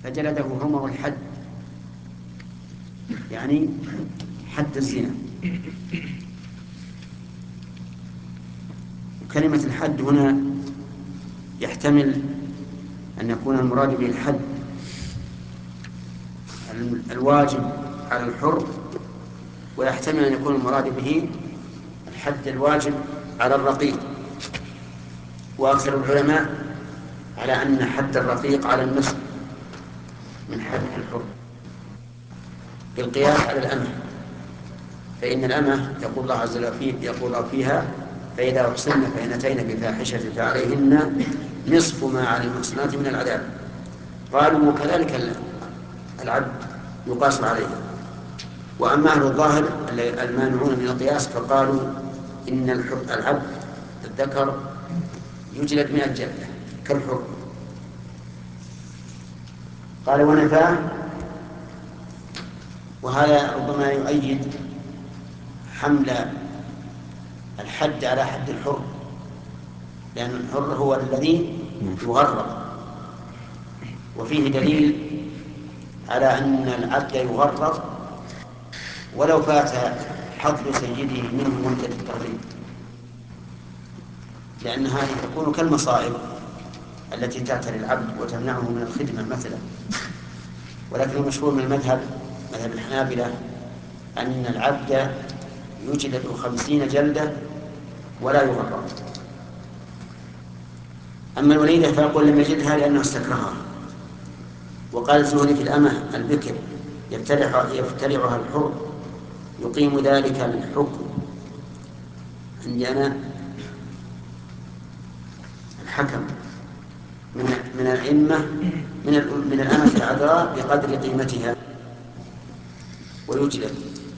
فجلده رمه الحد، يعني حد الزنا. وكلمة الحد هنا يحتمل أن يكون المراد به الحد الواجب على الحر، ويحتمل أن يكون المراد به الحد الواجب على الرقيق. وأكثر العلماء على أن حد الرقيق على النصف من حد الحر بالقياس على الأمة، فإن الأمة يقول الله عز وجل يقول فيها: فإذا أحصن فإن أتين بفاحشة فعليهن نصف ما على المحصنات من العذاب. قالوا وكذلك العبد يقاس عليه. وأما أهل الظاهر المانعون من القياس فقالوا إن العبد الذكر يجلد 100 جلدة كالحر. قال ونفاه، وهذا ربما يؤيد حمل الحد على حد الحر، لأن الحر هو الذي يغرب، وفيه دليل على أن العبد يغرب ولو فات حظ سيده منه مدة التغريب، لأن هذه تكون كالمصائب التي تأتي للعبد وتمنعه من الخدمة مثلا. ولكن المشهور من مذهب الحنابلة أن العبد يجلد 50 جلدة ولا يغرب. أما الوليدة فيقول لم يجدها لأنه استكرهها. وقال الزهري في الأمة البكر يفترعها الحر يقيم ذلك الحكم عندي أنا الحكم من الأئمة من الأمة العذراء بقدر قيمتها ويجلد.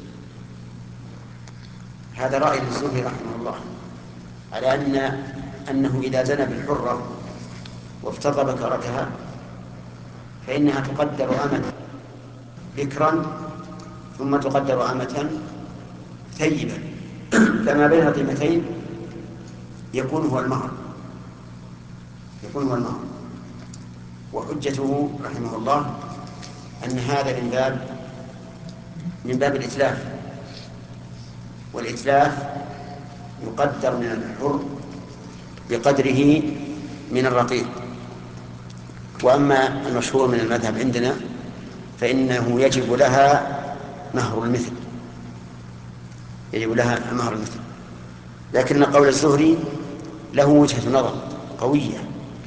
هذا رأي الزهري رحمه الله على أنه إذا زنى بالحرة وافتض بكرتها فإنها تقدر أمة بكرا ثم تقدر أمة ثيبا، فما بين القيمتين يكون هو المهر. وحجته رحمه الله أن هذا من باب الإتلاف، والإتلاف يقدر من الحر بقدره من الرقيق. وأما المشهور من المذهب عندنا فإنه يجب لها مهر المثل، لكن قول الزهري له وجهة نظر قوية،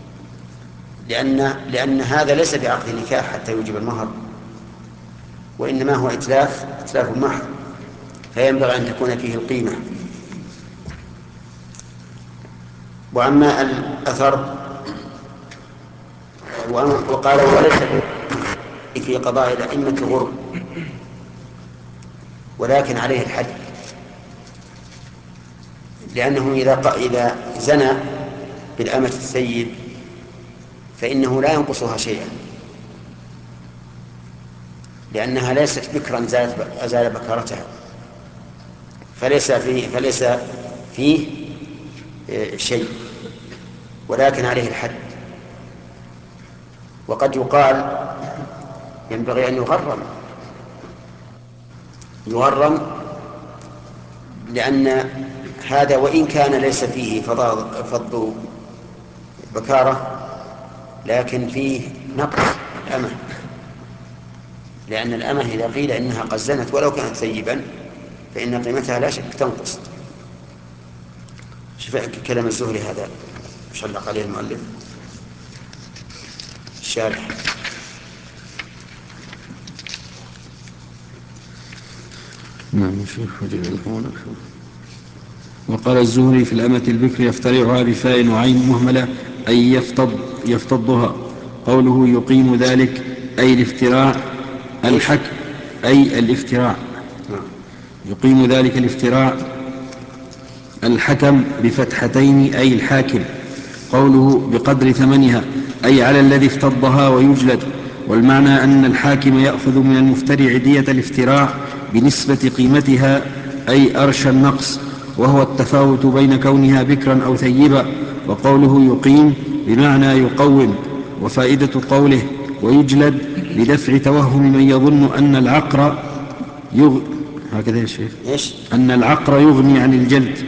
لأن هذا ليس بعقد نكاح حتى يوجب المهر، وإنما هو إتلاف المهر، فينبغي أن تكون فيه القيمة. وأما الأثر وقال وليس في قضاء الأئمة غر، ولكن عليه الحد، لأنه إذا زنى بالأمة السيد فإنه لا ينقصها شيئا، لأنها ليست بكرا أزال بكارتها، فليس فيه شيء، ولكن عليه الحد. وقد يقال ينبغي أن يغرم لأن هذا وإن كان ليس فيه فض بكارة لكن فيه نقص الأمة، لأن الأمة إذا قيل إنها قد زنت ولو كانت ثيبا فإن قيمتها لا شك تنقص. شوف كلام الزهري هذا شلق عليه المؤلف الشارح. نعم شيخ. وقال الزهري في الأمة البكر يفترعها بفاء وعين مهملة أي يفتضها. قوله يقيم ذلك أي الافتراع يقيم ذلك الافتراع الحكم بفتحتين أي الحاكم. قوله بقدر ثمنها أي على الذي افتضها ويجلد. والمعنى أن الحاكم يأخذ من المفترع دية الافتراع بنسبة قيمتها أي أرش النقص، وهو التفاوت بين كونها بكرا أو ثيبا. وقوله يقيم بمعنى يقوم. وفائدة قوله ويجلد لدفع توهم من يظن أن العقر هكذا يا شيخ إيش؟ أن العقر يغني عن الجلد.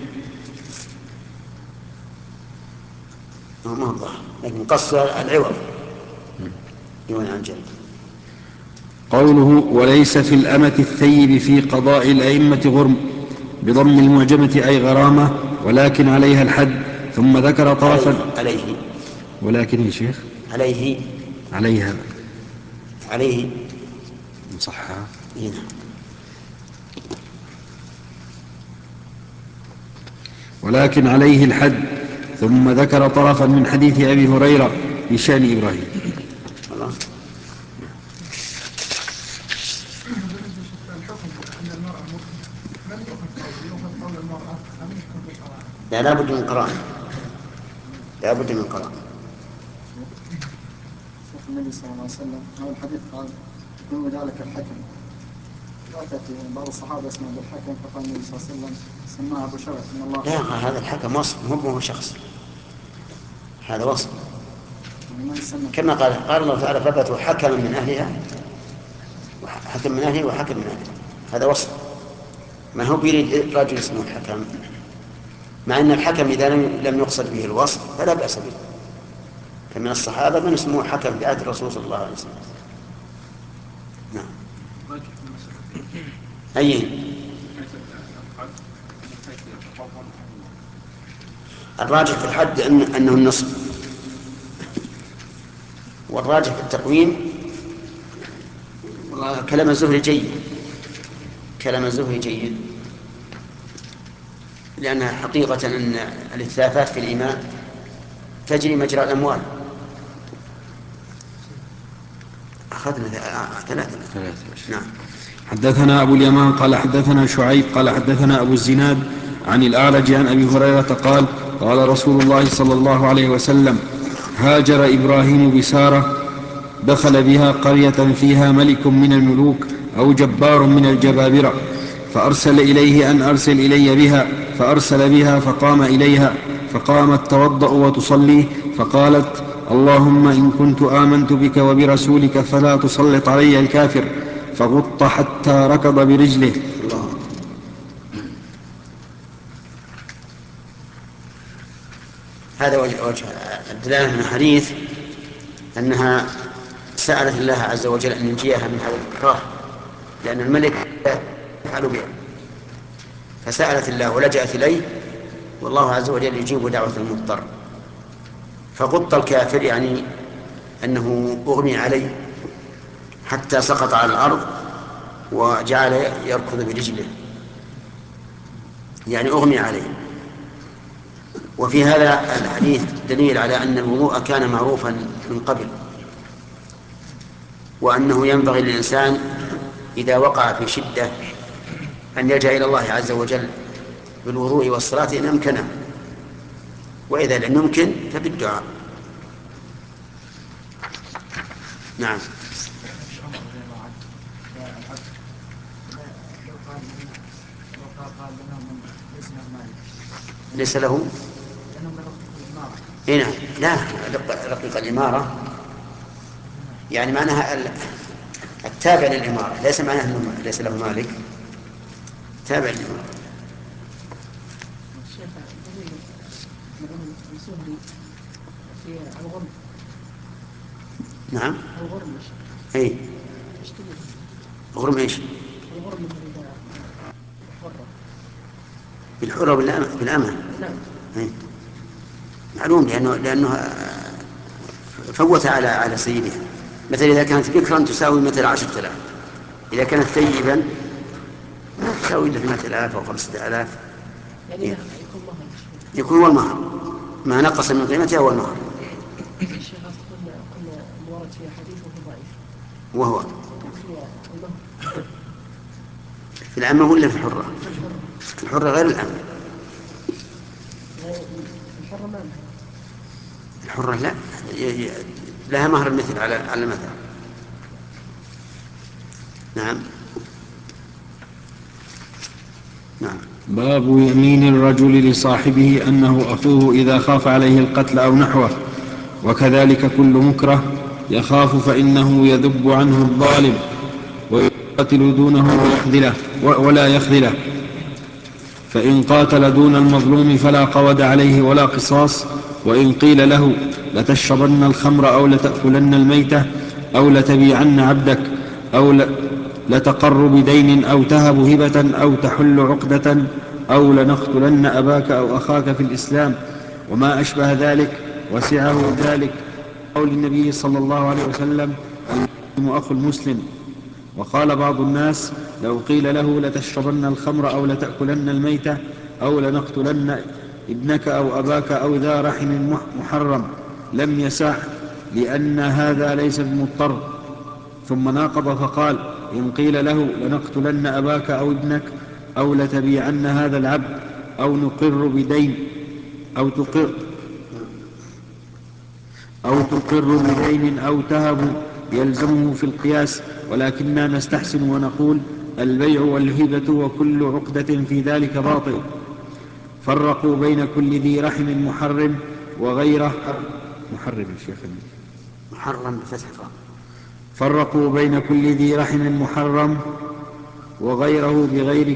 ما هو ظاهر، لكن قص العوض يغني عن الجلد. قوله وليس في الأمة الثيب في قضاء الأئمة غرم بضم المعجمة أي غرامة ولكن عليها الحد. ثم ذكر طرفا عليه ولكن يا شيخ عليها صحها هنا. ولكن عليه الحد. ثم ذكر طرفا من حديث أبي هريرة بشأن إبراهيم. الله. لا بد من قراءة. النبي صلى الله عليه وسلم هذا الحديث قال من ذلك الحكم. أتت بعض الصحابة اسمه أبو الحكم فقال النبي صلى الله عليه وسلم سماه أبو شرف إن الله. لا، هذا الحكم وصف مو هو شخص، هذا وصف. كما قال الله تعالى فبتوا حكما من أهلها حكم من أهله وحكم من أهله، هذا وصف. ما هو بيريد رجل اسمه الحكم، مع أن الحكم إذا لم يقصد به الوصف فلا بأس به. فمن الصحابة من اسمه حكم بآية الرسول صلى الله عليه وسلم. نعم. أي الراجح في الحد أنه النصف، والراجح في التقويم كلام الزهري جيد، لأن حقيقة أن الإتلافات في الإيمان تجري مجرى الأموال. أخذنا ثلاثة. نعم. حدثنا أبو اليمان قال حدثنا شعيب قال حدثنا أبو الزناد عن الأعرج عن أبي هريرة قال قال رسول الله صلى الله عليه وسلم هاجر إبراهيم بسارة دخل بها قرية فيها ملك من الملوك أو جبار من الجبابرة فأرسل إليه أن أرسل إلي بها، فأرسل بها فقام إليها فقامت توضأ وتصلي فقالت اللهم إن كنت آمنت بك وبرسولك فلا تسلط علي الكافر، فغط حتى ركض برجله. هذا وجه الدلالة من الحديث أنها سألت الله عز وجل أن ينجيها من هذا الإكراه، لأن الملك يفعل بها، فسألت الله ولجأت إليه، والله عز وجل يجيب دعوة المضطر. فغط الكافر يعني أنه أغمي عليه حتى سقط على الأرض وجعل يركض برجله، يعني أغمي عليه. وفي هذا الحديث دليل على أن الوضوء كان معروفا من قبل، وأنه ينبغي للإنسان إذا وقع في شدة أن يلجأ إلى الله عز وجل بالوضوء والصلاة إن أمكنه، وإذا لم يمكن فبالدعاء. نعم. ليس له هنا لا رقيق الإمارة، يعني معناها التابع للإمارة، ليس معناها أنه ليس له مالك، تابع للإمارة. نعم. اي غرم ايش؟ بالحرة بالأمة. أي. معلوم لأنه فوت على سيدها. مثل إذا كانت بكرا تساوي مثل 10,000، إذا كانت ثيبا ما تساوي إلا 8,000 أو 5,000. يعني يكون هو المهر، ما نقص من قيمته هو المهر. وهو في العامة ولا في الحرة؟ في الحرة غير العامة. الحرة لا لها مهر المثل على المثل. نعم. باب يمين الرجل لصاحبه أنه أخوه إذا خاف عليه القتل أو نحوه، وكذلك كل مكره يخاف فإنه يذب عنه الظالم ويقاتل دونه ولا يخذله. فإن قاتل دون المظلوم فلا قود عليه ولا قصاص. وإن قيل له لتشربن الخمر أو لتأكلن الميتة أو لتبيعن عبدك أو لتقر بدين أو تهب هبة أو تحل عقدة أو لنقتلن أباك أو أخاك في الإسلام وما أشبه ذلك وسعه ذلك قول النبي صلى الله عليه وسلم: المسلم أخو المسلم. وقال بعض الناس: لو قيل له لتشربن الخمر أو لتأكلن الميتة أو لنقتلن ابنك أو أباك أو ذا رحم محرم لم يسع، لأن هذا ليس بمضطر. ثم ناقض فقال: إن قيل له لنقتلن أباك أو ابنك أو لتبيعن هذا العبد أو نقر بدين أو تقر بدين أو تهب يلزمه في القياس، ولكننا نستحسن ونقول: البيع والهبة وكل عقدة في ذلك باطل. فرقوا بين كل ذي رحم محرم وغيره محرم الشيخ محرم بفتح الراء. فرقوا بين كل ذي رحم محرم وغيره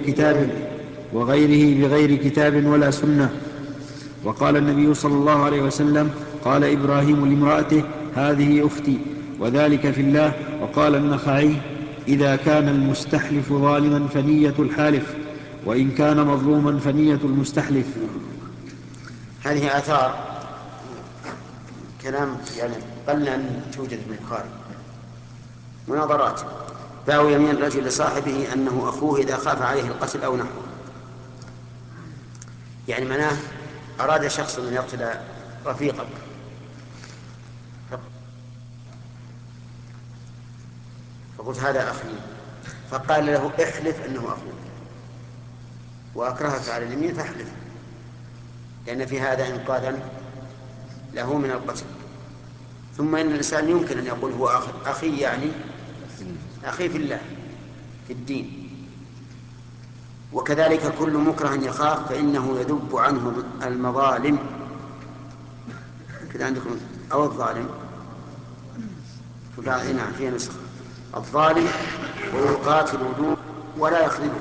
بغير كتاب ولا سنة. وقال النبي صلى الله عليه وسلم: قال إبراهيم لامرأته: هذه أختي، وذلك في الله. وقال النخعي: إذا كان المستحلف ظالما فنية الحالف، وإن كان مظلوما فنية المستحلف. هذه آثار كلام يعني قل أن توجد في البخاري، مناظرات. باو يمين الرجل لصاحبه أنه أخوه إذا خاف عليه القتل أو نحوه، يعني معناه أراد شخص أن يقتل رفيقك فقلت هذا أخي، فقال له: احلف أنه أخوك وأكرهك على اليمين فاحلف، لأن في هذا إنقاذا له من القتل. ثم إن الإنسان يمكن أن يقول هو أخي، يعني أخي في الله في الدين. وكذلك كل مكره يخاف فإنه يذب عنه المظالم، كذا عندكم أو الظالم، نعم فيها نسخة الظالم، ويقاتل دون ولا يخذله.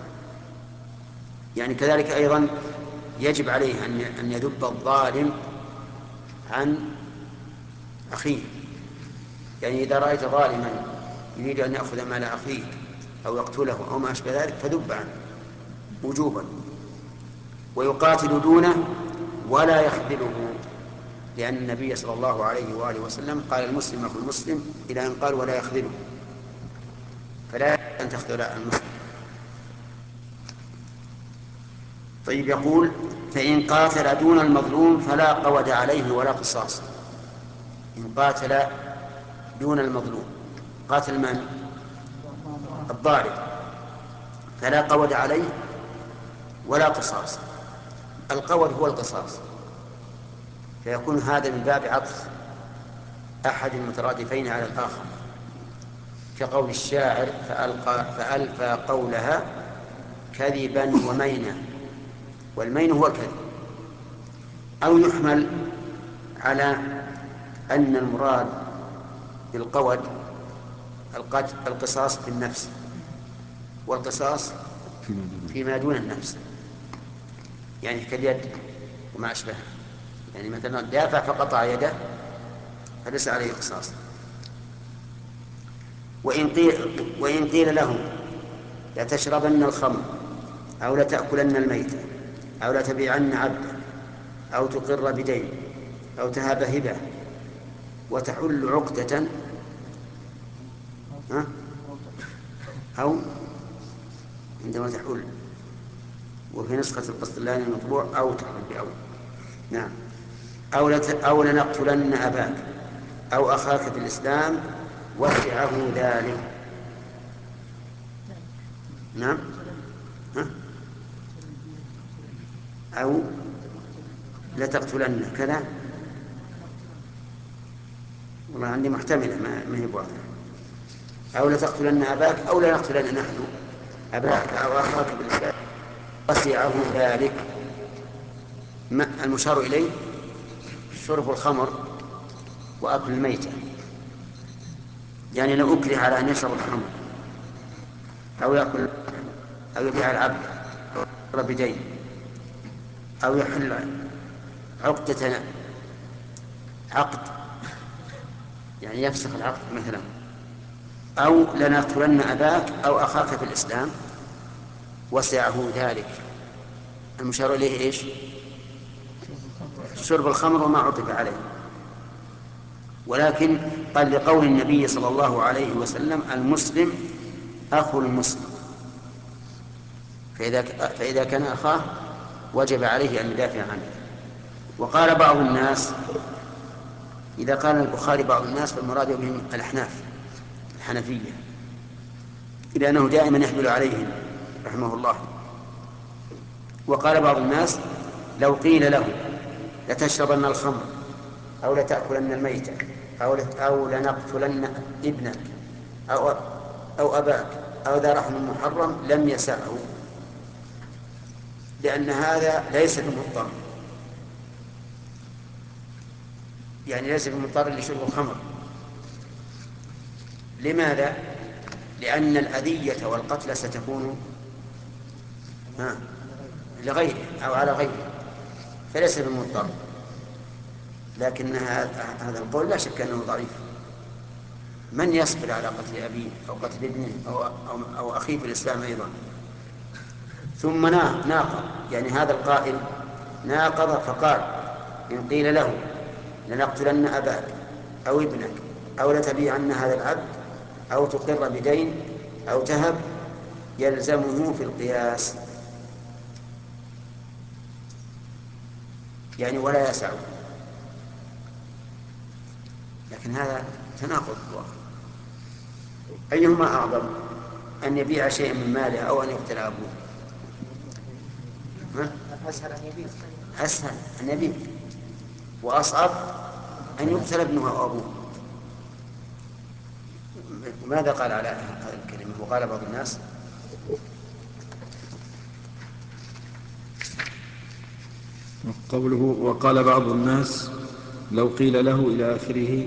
يعني كذلك أيضا يجب عليه أن يذب الظالم عن أخيه. يعني إذا رأيت ظالما يريد أن يأخذ مال أخيك أو يقتله أو ما أشبه ذلك فذب عنه وجوبا. ويقاتل دونه ولا يخذله، لأن النبي صلى الله عليه وآله وسلم قال: المسلم أخو المسلم، إلى أن قال: ولا يخذله، فلا أن تخذل المسلم. طيب، يقول: فإن قاتل دون المظلوم فلا قود عليه ولا قصاص. إن قاتل دون المظلوم، قاتل من؟ الضارب، فلا قود عليه ولا قصاص. القود هو القصاص، فيكون هذا من باب عطف أحد المترادفين على الآخر، كقول الشاعر: فألقى قولها كذبا ومينا، والمين هو الكذب. أو يحمل على أن المراد بالقود القصاص في النفس، والقصاص فيما دون النفس، يعني كاليد وما أشبهه. يعني مثلا دافع فقطع يده فليس عليه قصاص. وإن قيل له لتشربن الخمر أو لتأكلن الميت أو لتبيعن عبدا أو تقر بدين أو تهب هبة وتحل عقدة، أو عندما تحل، وفي نسخة القسطلاني المطبوع أو تحل بأول، نعم، أو لنقتلن أباك أو أخاك في الإسلام وسعه ذلك. نعم، أو لتقتلن كذا، والله عندي محتملة ما هي بواضحة. أو لتقتلن أباك أو لنقتلن نحن أباك أو أخاك في الإسلام وسعه ذلك. المشار إليه شرب الخمر وأكل الميتة، يعني لو أكره على أن يشرب الخمر أو يأكل أو يبيع العبد بدين أو يحل عقد يعني يفسخ العقد مثلا، أو لنقتلن أباك أو أخاك في الإسلام، وسعه ذلك. المشار إليه إيش؟ شرب الخمر وما عطف عليه. ولكن قال لقول النبي صلى الله عليه وسلم: المسلم أخو المسلم، فإذا كان أخاه وجب عليه أن يدافع عنه. وقال بعض الناس، إذا قال البخاري بعض الناس فالمراد بهم الحنفية، لأنه دائما يحمل عليهم رحمه الله. وقال بعض الناس: لو قيل له لتشربن الخمر أو لتأكلن الميتة أو لنقتلن ابنك أو أباك أو ذا رحم محرم لم يسعه، لأن هذا ليس بمضطر، يعني ليس بمضطر لشرب الخمر. لماذا؟ لأن الأذية والقتل ستكون لغيره أو على غيره، فليس بمضطر. لكن هذا القول لا شك أنه ضعيف. من يصبر على قتل أبيه أو قتل ابنه أو أخيه في الإسلام أيضا؟ ثم ناقض، يعني هذا القائل ناقض فقال: إن قيل له لنقتلن أباك أو ابنك أو لتبيعن هذا العبد أو تقر بدين أو تهب، يلزمه في القياس، يعني ولا يسعه. لكن هذا تناقض واضح. أيهما أعظم، أن يبيع شيئا من ماله أو أن يقتل أبوه؟ أسهل أن يبيع. أسهل أن يبيع، وأصعب أن يقتل ابنه أو أبوه. ماذا قال على هذه الكلمة؟ وقال بعض الناس: قوله وقال بعض الناس لو قيل له إلى آخره.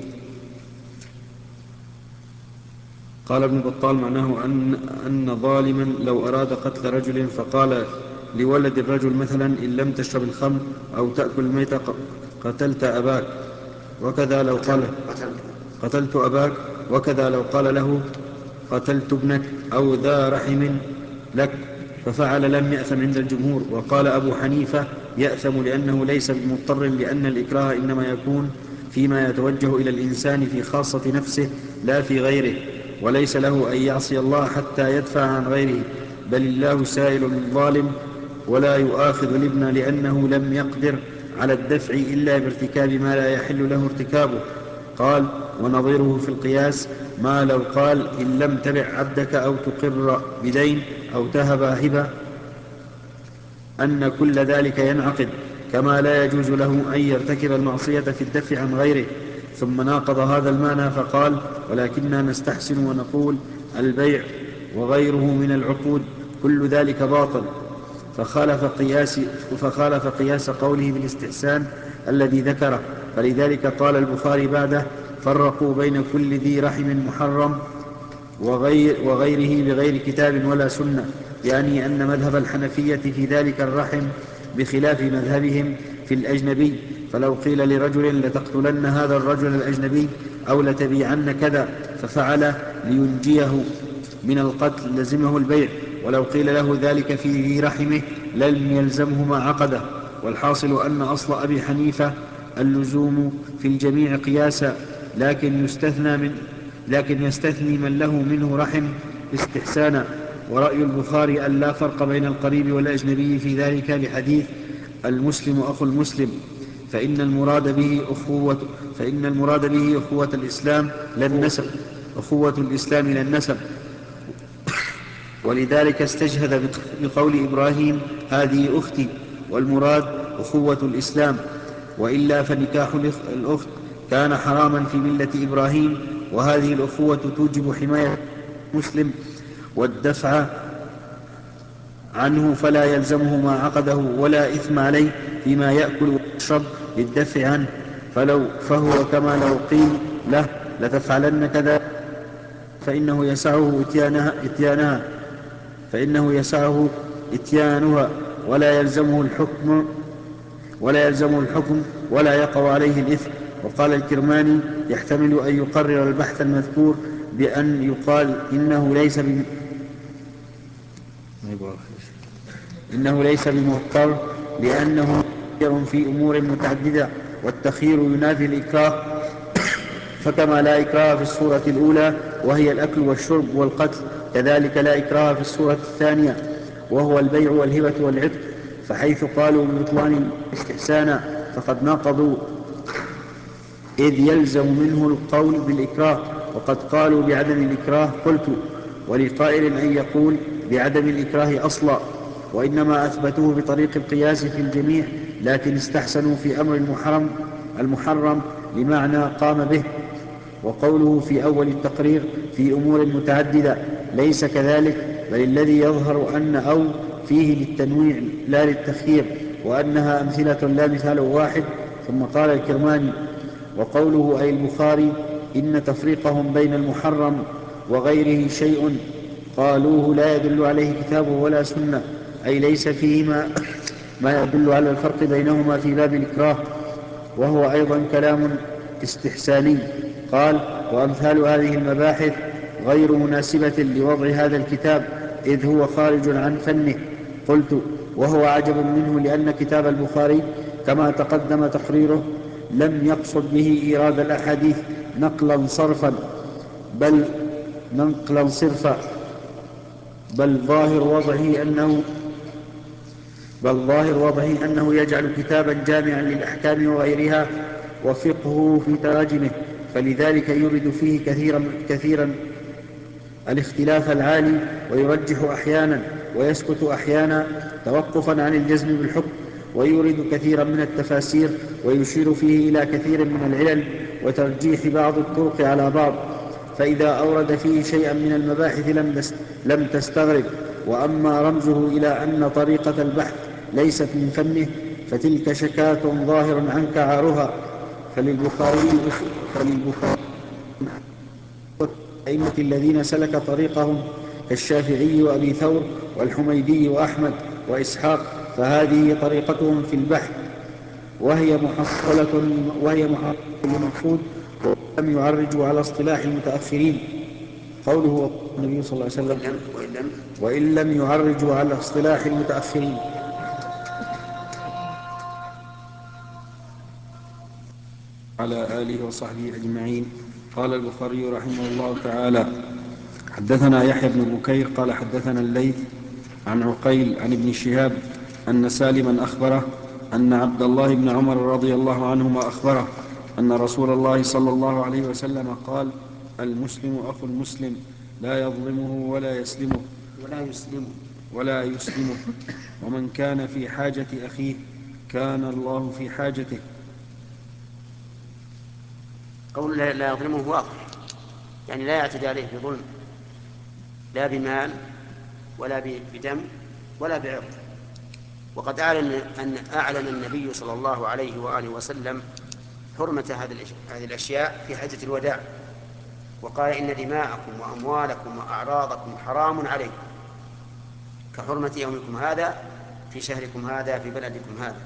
قال ابن بطال معناه أن ظالما لو أراد قتل رجل فقال لولد الرجل مثلا: إن لم تشرب الخمر أو تأكل الميتة قتلت أباك، وكذا لو قال قتلت أباك، وكذا لو قال له قتلت ابنك أو ذا رحم لك، ففعل لم يأثم عند الجمهور. وقال أبو حنيفة: يأثم لأنه ليس بمضطر، لأن الإكراه إنما يكون فيما يتوجه إلى الإنسان في خاصة نفسه لا في غيره، وليس له أن يعصي الله حتى يدفع عن غيره، بل الله سائل الظالم ولا يؤاخذ الابن لأنه لم يقدر على الدفع إلا بارتكاب ما لا يحل له ارتكابه. قال: ونظيره في القياس ما لو قال: إن لم تبع عبدك أو تقر بدين أو تهب هبة، أن كل ذلك ينعقد، كما لا يجوز له أن يرتكب المعصية في الدفع عن غيره. ثم ناقض هذا المعنى فقال: ولكننا نستحسن ونقول البيع وغيره من العقود كل ذلك باطل، فخالف قياس قوله بالاستحسان الذي ذكره. فلذلك قال البخاري بعده: فرقوا بين كل ذي رحم محرم وغيره بغير كتاب ولا سنة، يعني أن مذهب الحنفية في ذلك الرحم بخلاف مذهبهم في الأجنبي. فلو قيل لرجل: لتقتلن هذا الرجل الأجنبي أو لتبيعن كذا، ففعل لينجيه من القتل لزمه البيع. ولو قيل له ذلك في ذي رحمه لم يلزمه ما عقده. والحاصل أن أصل أبي حنيفة اللزوم في الجميع قياسا، لكن يستثني من له منه رحم استحسانا. ورأي البخاري أن لا فرق بين القريب والأجنبي في ذلك لحديث المسلم أخو المسلم، فإن المراد به أخوة الإسلام لا النسب. ولذلك استجهد بقول إبراهيم: هذه أختي، والمراد أخوة الإسلام. وإلا فنكاح الأخت كان حراما في ملة إبراهيم، وهذه الأخوة توجب حماية المسلم والدفع عنه، فلا يلزمه ما عقده ولا إثم عليه فيما يأكل ويشرب للدفع عنه. فهو كما لو قيل له: لتفعلن كذا فإنه يسعه إتيانها ولا يلزمه الحكم ولا يقع عليه الإثم. وقال الكرماني: يحتمل أن يقرر البحث المذكور بأن يقال إنه ليس بمضطر لأنه مخير في أمور متعددة، والتخيير ينافي الإكراه، فكما لا إكراه في الصورة الأولى وهي الأكل والشرب والقتل، كذلك لا إكراه في الصورة الثانية وهو البيع والهبة والعتق. فحيث قالوا ببطلان استحسانا فقد ناقضوا، إذ يلزم منه القول بالإكراه، وقد قالوا بعدم الإكراه. قلت: ولقائل أن يقول بعدم الإكراه أصلا، وإنما أثبتوه بطريق القياس في الجميع، لكن استحسنوا في أمر المحرم لمعنى قام به. وقوله في أول التقرير في أمور متعددة ليس كذلك، بل الذي يظهر أن أو فيه للتنويع لا للتخيير، وأنها أمثلة لا مثال واحد. ثم قال الكرماني: وقوله أي البخاري إن تفريقهم بين المحرم وغيره شيء قالوه لا يدل عليه كتاب ولا سنة، أي ليس فيهما ما يدل على الفرق بينهما في باب الإكراه، وهو أيضا كلام استحساني. قال: وأمثال هذه المباحث غير مناسبة لوضع هذا الكتاب، إذ هو خارج عن فنه. قلت: وهو عجب منه، لأن كتاب البخاري كما تقدم تقريره لم يقصد به إيراد الأحاديث نقلا صرفا، بل ظاهر وضعه أنه يجعل كتابا جامعا للأحكام وغيرها وفقهه في تراجمه، فلذلك يورد فيه كثيرا الاختلاف العالي، ويرجح أحيانا ويسكت أحيانا توقفا عن الجزم بالحكم، ويورد كثيرا من التفاسير، ويشير فيه إلى كثير من العلل وترجيح بعض الطرق على بعض. فإذا أورد فيه شيئا من المباحث لم تستغرب. وأما رمزه إلى أن طريقة البحث ليست من فنه فتلك شكاة ظاهر عنك عارها. فللبخاري الأئمة الذين سلك طريقهم كالشافعي وأبي ثور والحميدي وأحمد وإسحاق، فهذه طريقتهم في البحث، وهي محصلة للمقصود، ولم يعرجوا على اصطلاح المتأخرين. قوله النبي صلى الله عليه وسلم: وإن لم يعرجوا على اصطلاح المتأخرين. على آله وصحبه أجمعين. قال البخاري رحمه الله تعالى: حدثنا يحيى بن بكير قال حدثنا الليث عن عقيل عن ابن شهاب أن سالما أخبره أن عبد الله بن عمر رضي الله عنهما أخبره أن رسول الله صلى الله عليه وسلم قال: المسلم أخو المسلم لا يظلمه ولا يسلمه، ومن كان في حاجة أخيه كان الله في حاجته. قول لا يظلمه واضح، يعني لا يعتدي عليه بظلم، لا بمال ولا بدم ولا بعرض. وقد أعلن النبي صلى الله عليه وآله وسلم حرمة هذه الأشياء في حجة الوداع، وقال: إن دماءكم وأموالكم وأعراضكم حرام عليكم كحرمة يومكم هذا في شهركم هذا في بلدكم هذا.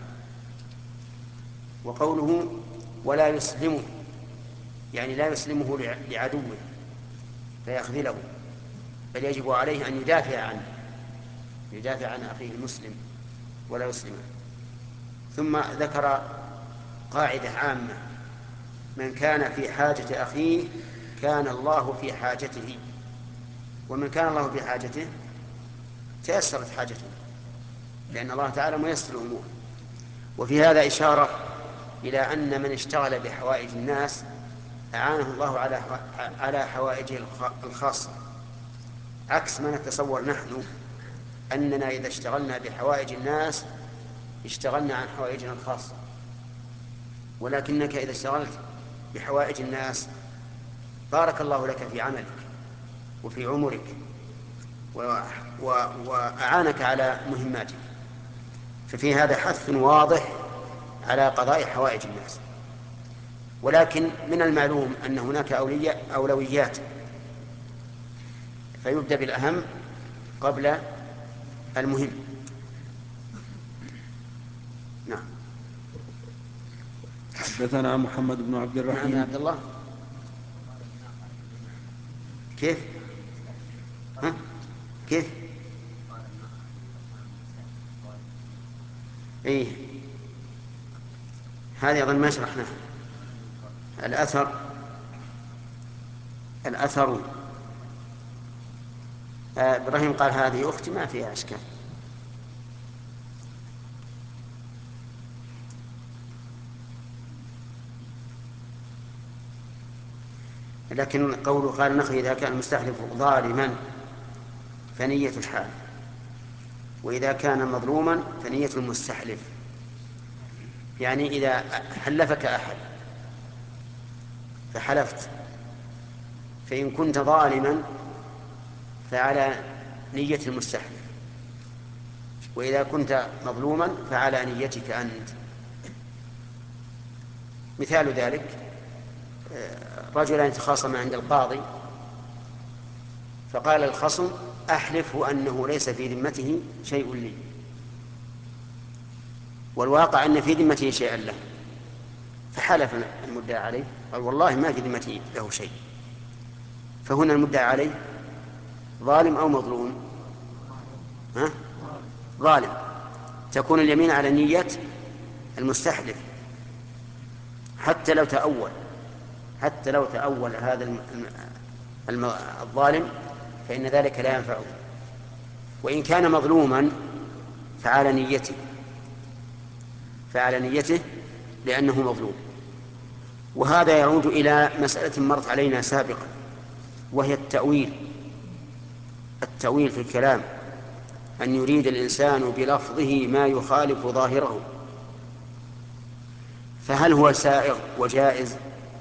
وقوله ولا يسلمه، يعني لا يسلمه لعدوه فيخذله، بل يجب عليه أن يدافع عن أخيه المسلم ولا يسلمه. ثم ذكر قاعدة عامة: من كان في حاجة أخيه كان الله في حاجته، ومن كان الله في حاجته تيسرت حاجته، لأن الله تعالى ميسر الأمور. وفي هذا إشارة إلى أن من اشتغل بحوائج الناس أعانه الله على حوائجه الخاصة، عكس ما نتصور نحن أننا إذا اشتغلنا بحوائج الناس اشتغلنا عن حوائجنا الخاصة. ولكنك إذا اشتغلت بحوائج الناس بارك الله لك في عملك وفي عمرك وأعانك على مهماتك. ففي هذا حث واضح على قضاء حوائج الناس. ولكن من المعلوم أن هناك أولويات فيبدأ بالأهم قبل المهم. نعم. حدثنا محمد بن عبد الرحيم. نعم يا عبد الله. كيف؟ ها؟ كيف؟ إيه، هذه أيضا ما شرحناه. الأثر إبراهيم قال هذه أختي ما فيها أشكال. لكن قوله قال نخي إذا كان المستحلف ظالما فنية الحال، وإذا كان مظلوما فنية المستحلف. يعني إذا حلفك أحد فحلفت، فإن كنت ظالما فعلى نية المستحلف، وإذا كنت مظلوما فعلى نيتك أنت. مثال ذلك رجلان تخاصما عند القاضي، فقال الخصم أحلفه أنه ليس في ذمته شيء لي، والواقع أن في ذمته شيئا له، فحلف المدعى عليه قال والله ما في ذمته له شيء. فهنا المدعى عليه ظالم أو مظلوم؟ ظالم. تكون اليمين على نية المستحلف حتى لو تأول هذا الظالم فإن ذلك لا ينفعه. وإن كان مظلوما فعلى نيته لأنه مظلوم. وهذا يعود إلى مسألة مرت علينا سابقا، وهي التأويل في الكلام، أن يريد الإنسان بلفظه ما يخالف ظاهره. فهل هو سائغ وجائز؟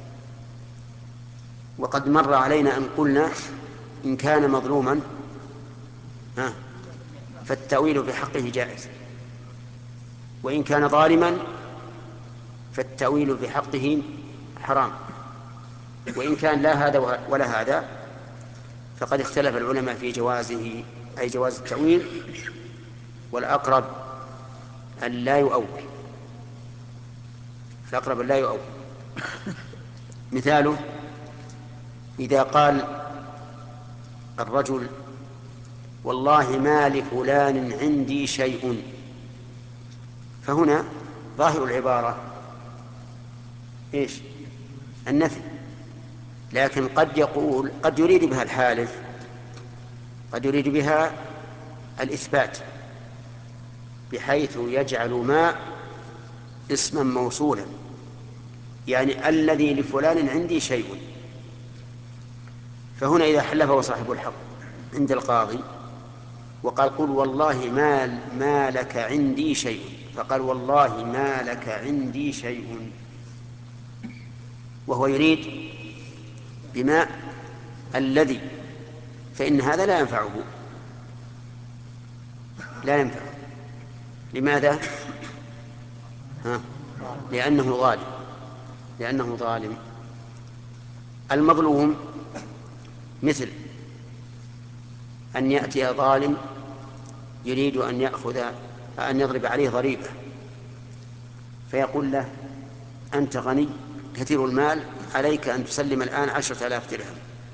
وقد مر علينا أن قلنا إن كان مظلوما فالتأويل في حقه جائز، وإن كان ظالما فالتأويل في حقه حرام. وإن كان لا هذا ولا هذا فقد اختلف العلماء في جوازه، أي جواز التأويل، والأقرب أن لا يؤول. مثاله إذا قال الرجل والله ما لفلان عندي شيء، فهنا ظاهر العبارة إيش؟ النفي. لكن قد يريد بها الحالف، قد يريد بها الإثبات، بحيث يجعل ما اسما موصولا، يعني الذي لفلان عندي شيء. فهنا إذا حلفه صاحب الحق عند القاضي وقال قل والله ما لك عندي شيء، فقال والله ما لك عندي شيء، وهو يريد بما الذي، فإن هذا لا ينفعه. لماذا؟ لأنه ظالم. المظلوم مثل أن يأتي ظالم يريد أن يضرب عليه ضريبة، فيقول له أنت غني كثير المال، عليك أن تسلم الآن 10,000 درهم،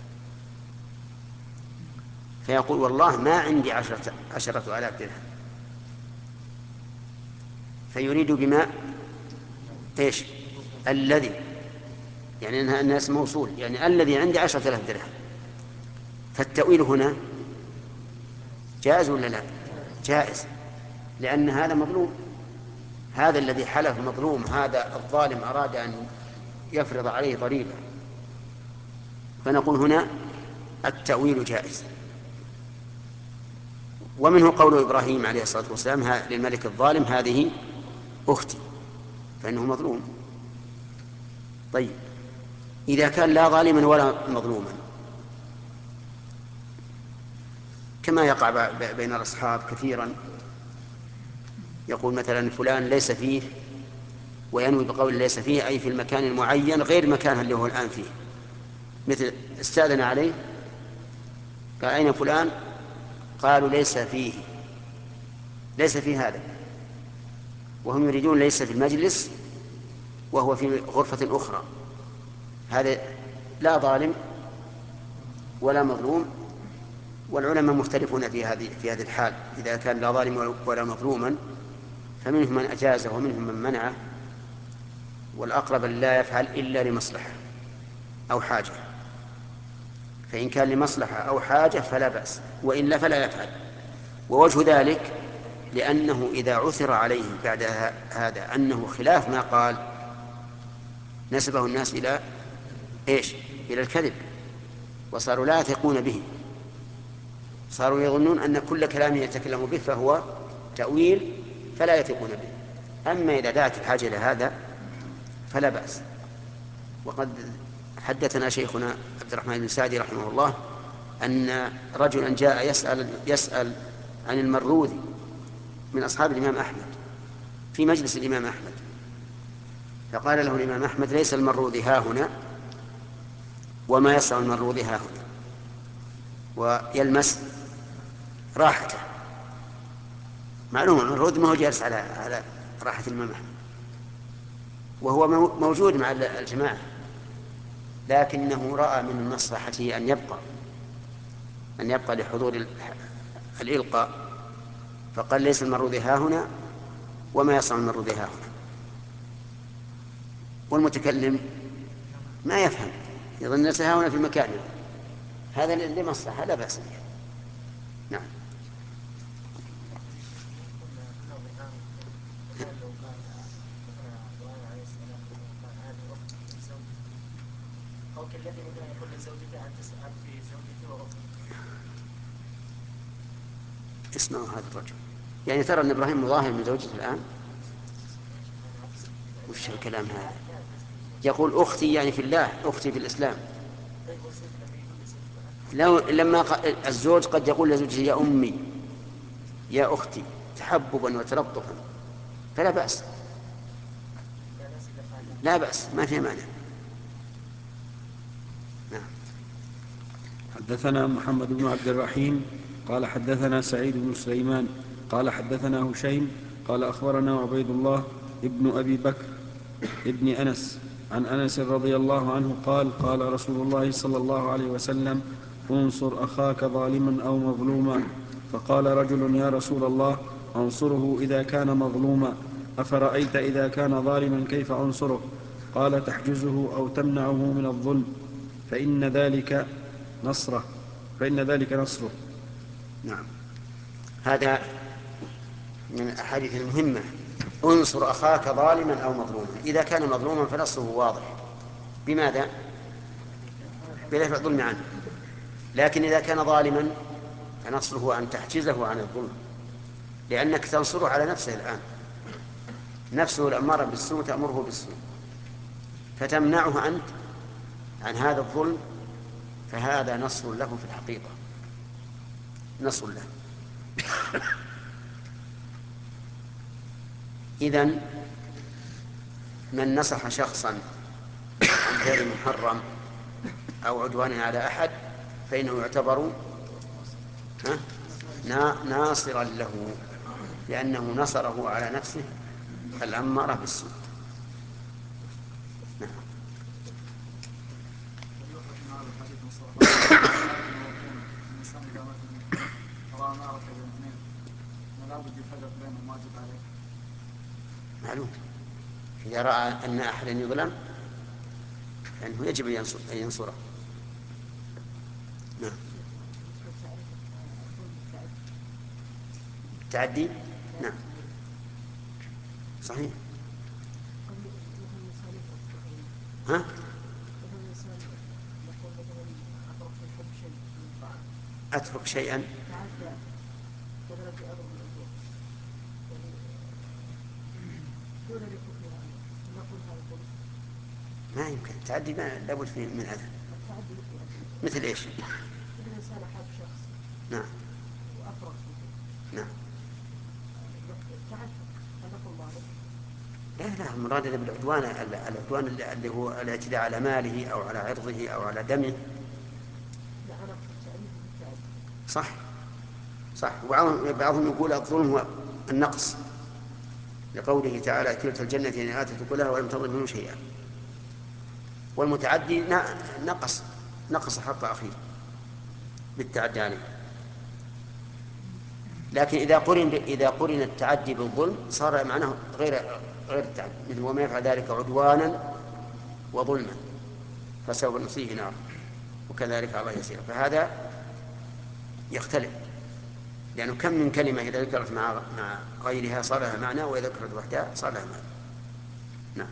فيقول والله ما عندي 10,000 درهم، فيريد بما إيش؟ الذي، يعني أنها الناس موصول، يعني الذي عندي 10,000 درهم. فالتأويل هنا جائز ولا لا؟ جائز، لأن هذا مظلوم، هذا الذي حلف مظلوم، هذا الظالم أراد أن يفرض عليه ضريبة، فنقول هنا التأويل جائز. ومنه قول إبراهيم عليه الصلاة والسلام للملك الظالم هذه أختي، فإنه مظلوم. طيب إذا كان لا ظالما ولا مظلوما، كما يقع بين الأصحاب كثيرا، يقول مثلا فلان ليس فيه، وينوي بقول ليس فيه أي في المكان المعين غير المكان اللي هو الآن فيه. مثل استأذن عليه قال أين فلان؟ قالوا ليس فيه هذا، وهم يريدون ليس في المجلس وهو في غرفة أخرى. هذا لا ظالم ولا مظلوم، والعلماء مختلفون في هذه الحال، إذا كان لا ظالم ولا مظلوما فمنهم من أجازه ومنهم من منعه، والأقرب لا يفعل إلا لمصلحة أو حاجة، فإن كان لمصلحة أو حاجة فلا بأس، وإلا فلا يفعل. ووجه ذلك لأنه إذا عثر عليه بعد هذا أنه خلاف ما قال نسبه الناس إلى إيش؟ إلى الكذب، وصاروا لا يثقون به، صاروا يظنون أن كل كلام يتكلم به فهو تأويل فلا يثقون به. أما إذا دعت الحاجة إلى هذا فلا بأس. وقد حدثنا شيخنا عبد الرحمن بن سعدي رحمه الله أن رجلا جاء يسأل عن المروذي من أصحاب الإمام أحمد في مجلس الإمام أحمد، فقال له الإمام أحمد: ليس المروذي ها هنا وما يسع المروذي ها هنا، ويلمس راحته. معلوم المروذي ما هو جالس على راحة الإمام أحمد، وهو موجود مع الجماعة، لكنه رأى من مصلحته أن يبقى لحضور الإلقاء، فقال: ليس المروذي ها هنا وما يصنع المروذي ها هنا. والمتكلم ما يفهم، يظن الناس ها هنا في المكان، هذا لمصلحة لا بأس به. نعم. أو كالذي يقول لزوجته أن تسأل في زوجتي وأختي. اسمعوا هذا الرجل، يعني ترى أن إبراهيم مظاهر من زوجته الآن؟ وش الكلام هذا؟ يقول أختي يعني في الله، أختي في الإسلام. لما الزوج قد يقول لزوجته يا أمي يا أختي تحببا وتلطفا فلا بأس، لا بأس، ما في مانع. نعم. حدثنا محمد بن عبد الرحيم قال حدثنا سعيد بن سليمان قال حدثنا هشيم قال أخبرنا عبيد الله ابن أبي بكر ابن أنس عن أنس رضي الله عنه قال قال رسول الله صلى الله عليه وسلم: انصر أخاك ظالما أو مظلوما. فقال رجل: يا رسول الله، أنصره إذا كان مظلوما، أفرأيت إذا كان ظالما كيف أنصره؟ قال: تحجزه أو تمنعه من الظلم، فإن ذلك نصره. نعم. هذا من الأحاديث المهمة: انصر أخاك ظالما أو مظلوما. إذا كان مظلوما فنصره واضح، بماذا؟ بدفع الظلم عنه. لكن إذا كان ظالما فنصره أن تحجزه عن الظلم، لأنك تنصره على نفسه الآن، نفسه الأمارة بالسوء تأمره بالسوء، فتمنعه أنت عن هذا الظلم، فهذا نصر له في الحقيقة، نصر له. إذن من نصح شخصا عن فعل محرم أو عدوان على أحد فإنه يعتبر ناصرا له، لأنه نصره على نفسه الأمارة بالسوء. نعم. الإنسان إذا مثلا رأى نارة بين اثنين لا بد يفرق بينهم، واجب عليه. معلوم، إذا رأى أن أحدا يظلم فإنه يجب أن ينصره. نعم. التعدي، نعم صحيح. ها؟ أترك شيئا ما يمكن التعدي، لابد فيه من أذى. مثل إيش؟ نعم. نعم. لا المراد بالعدوان العدوان اللي هو الاعتداء على ماله أو على عرضه أو على دمه. صح وبعضهم يقول الظلم هو النقص، لقوله تعالى كلتا الجنتين آتت كلها ولم تظلم منه شيئا. والمتعدي نقص حق أخيه بالتعدي عليه. لكن إذا قرن التعدي بالظلم صار معناه غير التعدي، مثل وما يفعل ذلك عدوانا وظلما فسوف نصيه نار وكذلك الله يسير. فهذا يختلف، لأنه كم من كلمة إذا ذكرت مع غيرها صار لها معنى، وإذا ذكرت وحدها صار لها معنى. نعم.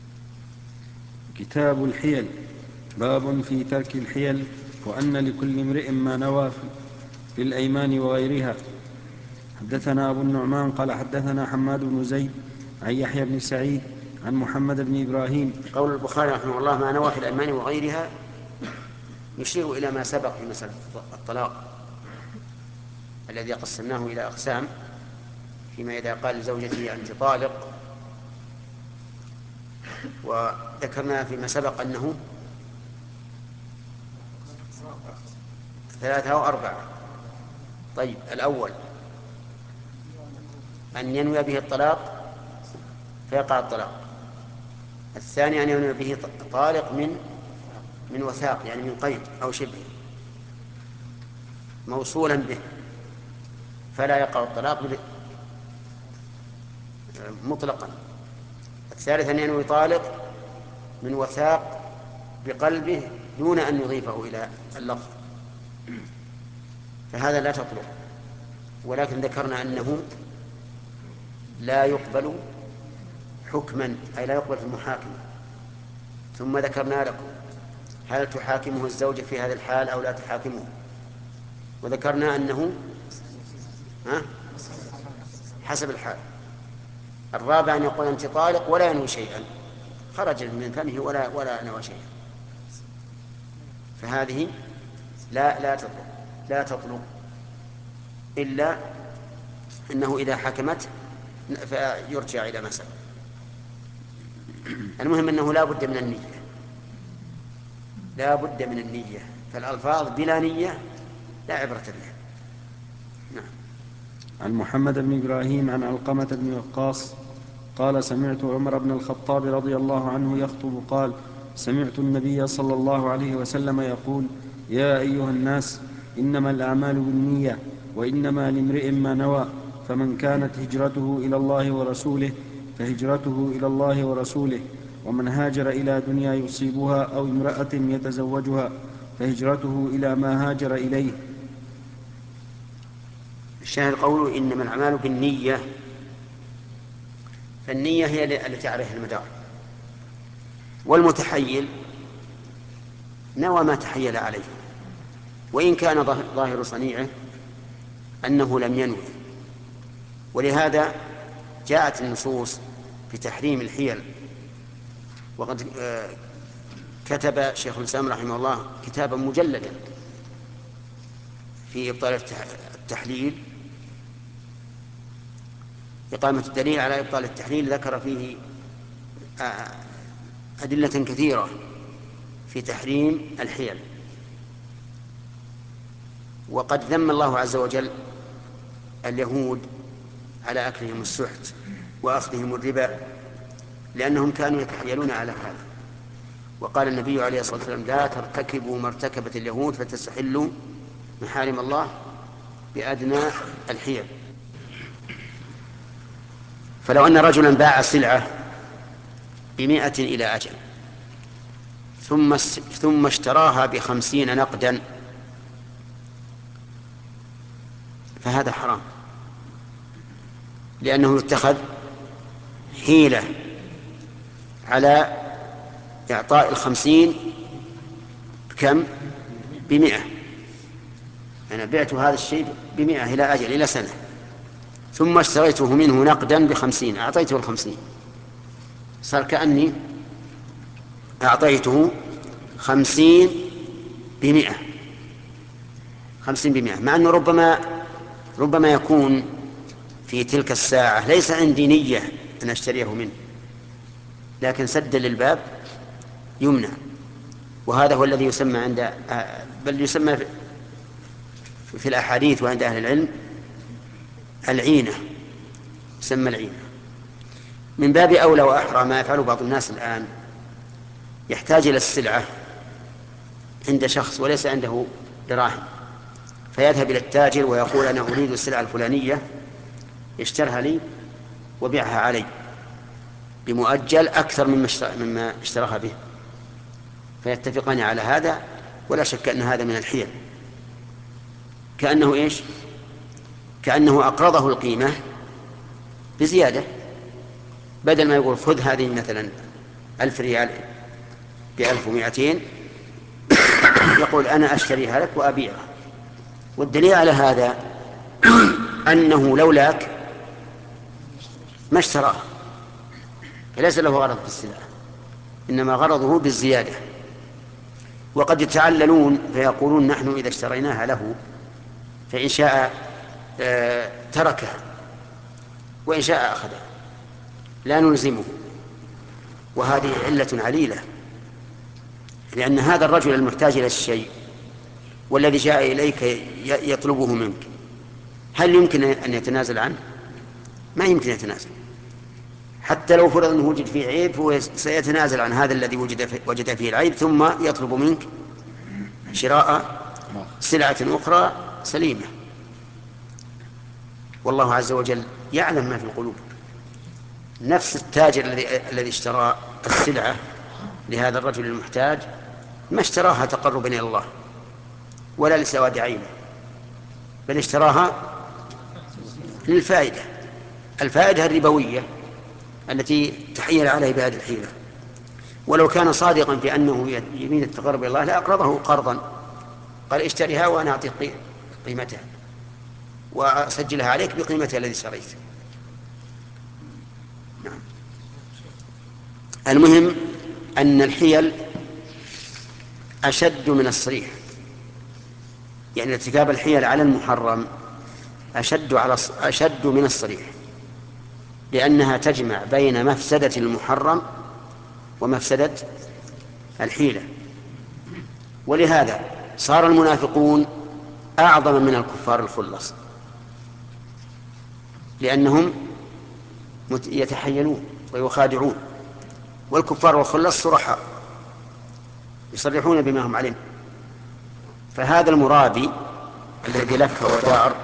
كتاب الحيل. باب في ترك الحيل، وأن لكل امرئ ما نوى في الأيمان وغيرها. حدثنا أبو النعمان قال حدثنا حماد بن زيد عن يحيى بن سعيد عن محمد بن إبراهيم. قول البخاري رحمه الله ما نوى في الأيمان وغيرها يشير إلى ما سبق في مسألة الطلاق الذي قسمناه إلى أقسام، فيما إذا قال لزوجته أنت طالق، وذكرنا فيما سبق أنه 3 أو 4. طيب الأول أن ينوي به الطلاق فيقع الطلاق. الثاني أن ينوي به طالق من وثاق، يعني من قيد أو شبه موصولا به فلا يقع الطلاق مطلقا. الثالث أن ينوي طالق من وثاق بقلبه دون أن يضيفه إلى اللفظ، فهذا لا تطلق. ولكن ذكرنا أنه لا يقبل حكما، أي لا يقبل في المحاكمة. ثم ذكرنا لكم هل تحاكمه الزوجة في هذا الحال أو لا تحاكمه، وذكرنا أنه حسب الحال. الرابع أن يقول أنت طالق ولا ينوي شيئا، خرج من فمه ولا نوى شيئا، فهذه لا تطلق إلا أنه إذا حكمت فيرجع إلى ما سبق. المهم أنه لا بد من النية، فالألفاظ بلا نية لا عبرة بها. نعم. عن محمد بن إبراهيم عن علقمة بن وقاص قال سمعت عمر بن الخطاب رضي الله عنه يخطب قال سمعت النبي صلى الله عليه وسلم يقول يا أيها الناس إنما الأعمال بالنية وإنما لامرئ ما نوى، فمن كانت هجرته إلى الله ورسوله فهجرته إلى الله ورسوله، ومن هاجر إلى دنيا يصيبها أو امرأة يتزوجها فهجرته إلى ما هاجر إليه. الشاهد قوله إنما الأعمال بالنية، فالنية هي التي عليها المدار. والمتحيل نوى ما تحيل عليه، وإن كان ظاهر صنيعه أنه لم ينوي. ولهذا جاءت النصوص بتحريم الحيل. وقد كتب شيخ الإسلام رحمه الله كتابا مجلدا في إبطال التحليل، إقامة الدليل على إبطال التحليل، ذكر فيه أدلة كثيرة في تحريم الحيل. وقد ذم الله عز وجل اليهود على أكلهم السحت وأخذهم الربا، لأنهم كانوا يتحيلون على هذا. وقال النبي عليه الصلاة والسلام لا ترتكبوا ما ارتكبت اليهود فتستحلوا محارم الله بأدنى الحيل. فلو أن رجلا باع سلعة ب100 إلى أجل ثم اشتراها ب50 نقدا، فهذا حرام، لأنه اتخذ حيلة على إعطاء 50 بكم؟ ب100. أنا بعت هذا الشيء ب100 إلى أجل إلى سنة، ثم اشتريته منه نقدا ب50، أعطيته 50، صار كأني أعطيته 50 ب100، 50 ب100، مع أنه ربما يكون في تلك الساعة ليس عندي نية أن أشتريه منه، لكن سد للباب يمنع. وهذا هو الذي يسمى بل يسمى في الأحاديث وعند أهل العلم العينة، تسمى العينة. من باب أولى وأحرى ما يفعله بعض الناس الآن، يحتاج إلى السلعة عند شخص وليس عنده دراهم، فيذهب إلى التاجر ويقول أنا أريد السلعة الفلانية، اشترها لي وبيعها علي بمؤجل أكثر مما اشتراها به، فيتفقان على هذا. ولا شك أن هذا من الحيل، كأنه إيش؟ كأنه أقرضه القيمة بزيادة، بدل ما يقول خذ هذه مثلا 1000 ريال ب1200، يقول أنا أشتريها لك وأبيعها. والدليل على هذا أنه لولاك ما اشتراه، فليس له غرض في السلعة، إنما غرضه بالزيادة. وقد يتعللون فيقولون نحن إذا اشتريناها له فإن شاء تركها وإن شاء أخذها، لا نلزمه. وهذه علة عليلة، لأن هذا الرجل المحتاج إلى الشيء والذي جاء إليك يطلبه منك، هل يمكن أن يتنازل عنه؟ ما يمكن يتنازل. حتى لو فرض أنه وجد فيه عيب هو سيتنازل عن هذا الذي وجد فيه العيب، ثم يطلب منك شراء سلعة أخرى سليمة. والله عز وجل يعلم ما في القلوب. نفس التاجر الذي اشترى السلعة لهذا الرجل المحتاج ما اشتراها تقربا إلى الله ولا لسواد عينه، بل اشتراها للفائدة، الفائدة الربوية التي تحيل عليه بهذه الحيلة. ولو كان صادقا في أنه يريد التقرب إلى الله لأقرضه قرضا، قال اشتريها وأنا أعطيك قيمتها وأسجلها عليك بقيمتها الذي اشتريت. نعم. المهم أن الحيل أشد من الصريح، يعني ارتكاب الحيل على المحرم أشد من الصريح، لأنها تجمع بين مفسدة المحرم ومفسدة الحيلة. ولهذا صار المنافقون أعظم من الكفار الخلص، لأنهم يتحيلون ويخادعون، والكفار والخلص صرحاء يصرحون بما هم عليه. فهذا المرابي الذي لف ودار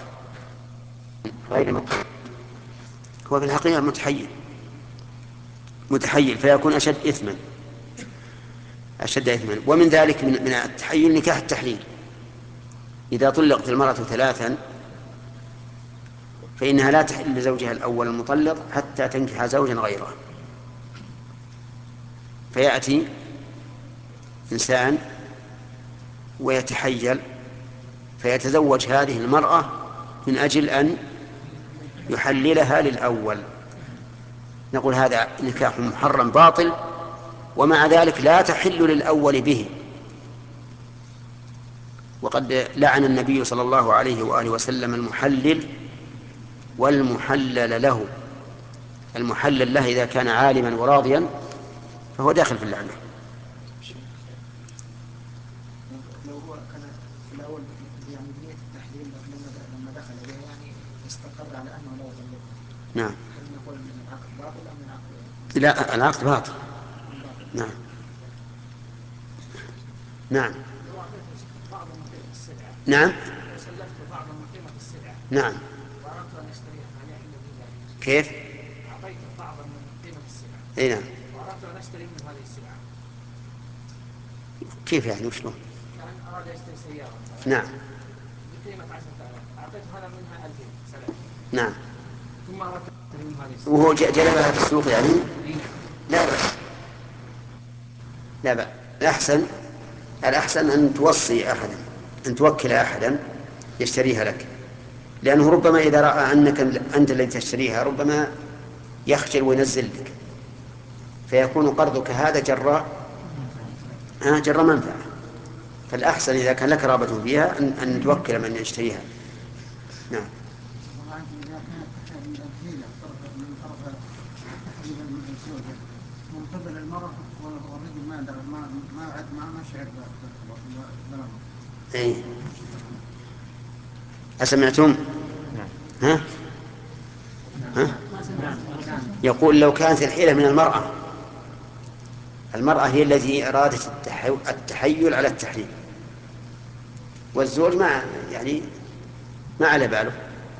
غير مقصود هو في الحقيقة متحيل فيكون أشد إثما. ومن ذلك من التحيل نكاح التحليل. إذا طلقت المرأة 3 فإنها لا تحل لزوجها الأول المطلق حتى تنكح زوجا غيره، فيأتي إنسان ويتحيل فيتزوج هذه المرأة من أجل أن يحللها للأول. نقول هذا نكاح محرم باطل، ومع ذلك لا تحل للأول به. وقد لعن النبي صلى الله عليه وآله وسلم المحلل والمحلل له. المحلل له إذا كان عالما وراضيا فهو داخل في اللعنة. لو هو كان في الأول يعني بنية التحليل لما دخل به يعني استقر على أنه لا يطلقها. نعم. هل نقول من العقد باطل أم من العقد؟ لا، العقد باطل. نعم. نعم. نعم. سلفت بعض من قيمة السلعة. نعم. وأردت أن أشتريها هل يحل لي ذلك؟ كيف؟ أعطيت بعضا من قيمة السلعة. أي نعم. وأردت أن أشتري منه هذه السلعة. كيف يعني وشلون؟ كان أراد يشتري سيارة. نعم. بقيمة 10,000 أعطيت هذا منها 2000 سلف. نعم. ثم أردت أن أشتري منه هذه السلعة. وهو جلبها في السوق يعني؟ لا بأس. لا بأس. الأحسن أن توصي أحدا، أن توكل أحدا يشتريها لك، لأنه ربما إذا رأى أنك أنت الذي تشتريها ربما يخجل وينزل لك، فيكون قرضك هذا جر منفعة. فالأحسن إذا كان لك رغبة فيها أن توكل من يشتريها. نعم. إذا كانت الحيلة من طرف تحديد الزوجة من قبل المرأة والرجل ما شعر بالأمر. أي أسمعتم؟ ها؟ ها؟ يقول لو كانت الحيلة من المرأة هي التي أرادت التحيل على التحريم، والزوج ما على باله،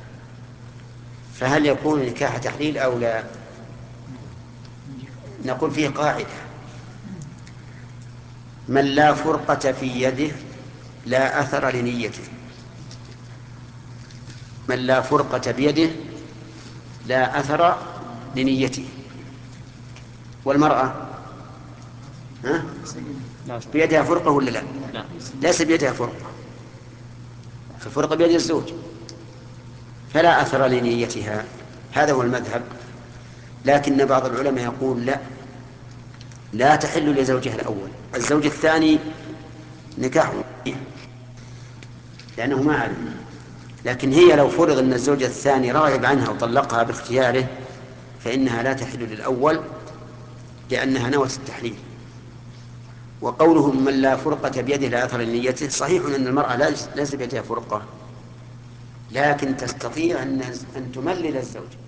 فهل يكون نكاح تحليل أو لا؟ نقول فيه قاعدة: من لا فرقة في يده لا أثر لنيته. من لا فرقة بيده لا أثر لنيته. والمرأة ها؟ بيدها فرقة ولا لا؟ ليس بيدها فرقة، فالفرقة بيد الزوج، فلا أثر لنيتها. هذا هو المذهب. لكن بعض العلماء يقول لا تحل لزوجها الأول، الزوج الثاني نكاح لأنه ما علم. لكن هي لو فرض أن الزوج الثاني راغب عنها وطلقها باختياره فإنها لا تحل للأول لأنها نوت التحليل. وقولهم من لا فرقة بيده لا أثر لنيته صحيح أن المرأة ليس بيدها فرقة، لكن تستطيع أن تملل الزوج.